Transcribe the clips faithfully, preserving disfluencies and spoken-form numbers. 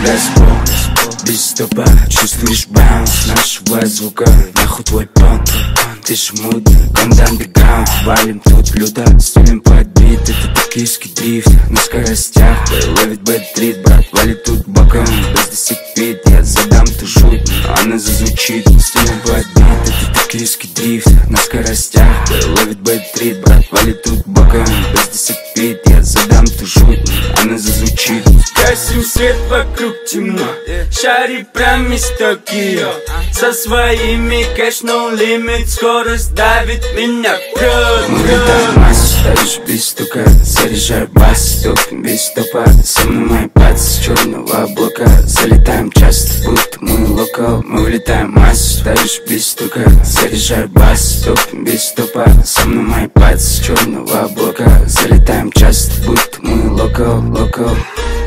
газпол, без стопа, чувствуешь баунс нашего звука. Нахуй твой понт, ты ж мутный, команда андеграунд. Валим тут люто, стилем подбит, это токийский дрифт. На скоростях ловит бэт-трит, брат, валит тут боком, без десять. Я задам ту жуть, но она зазвучит. Стилем подбит, это токийский дрифт. На скоростях ловит бэт-трит, брат, валит тут боком, без десять. Я задам ту жуть, но она зазвучит. Гасим свет, вокруг темно, шари прям из Токио. Со своими кэш no limit, скорость давит меня прет. Мы летаем массу, ставишь без стука, заряжай бас, топим без стопа. Со мной мои пацы с черного облака. Залетаем часто, будто мы локал. Мы влетаем массу, ставишь без стука, заряжай бас, топим без стопа. Со мной мои пацы с черного облака. Залетаем часто, будто мы локал, локал.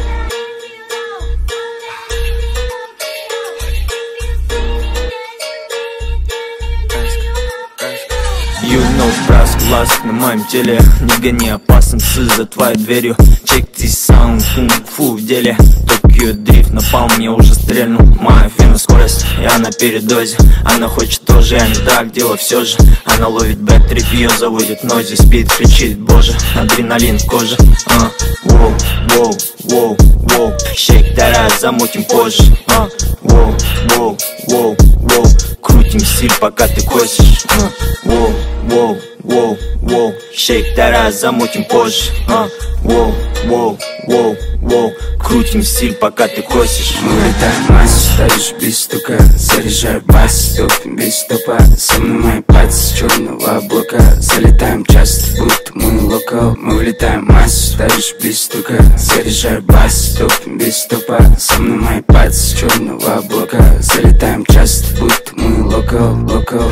You know, брас, глаз на моем теле. Не гони опасности за твоей дверью. Check this sound, кунг-фу в деле. Токио дрифт напал, мне уже стрельнул. Моя фина скорость, я на передозе. Она хочет тоже, я не так дело все же. Она ловит бэт-трип, ее заводит нози. Спит, кричит, боже, адреналин в коже. uh, Воу, воу, воу, воу. Шейк тарас, замутим позже. uh, Воу, воу, воу, воу. Крутим стиль, пока ты косишь. uh, Воу, воу, воу, воу. Шейк тарас, замутим позже. uh, Воу, воу, воу, воу. Крутим стиль, пока ты косишь. Мы летаем массу, ставишь без стука, заряжай бас, топим без стопа. Со мной мои пацы с черного облака. Залетаем часто, будто мы локал. Мы влетаем массу, ставишь без стука, заряжай бас, топим без стопа. Со мной мои пацы с черного облака. Залетаем часто, будто мы локал, локал.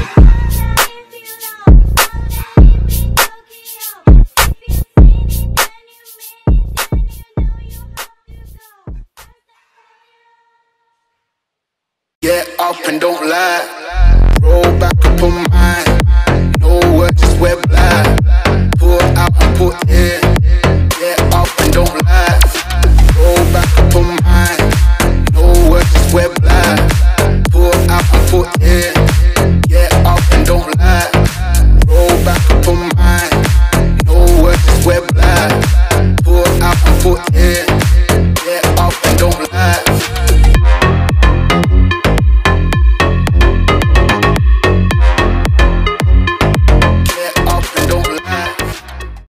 Get up and don't lie.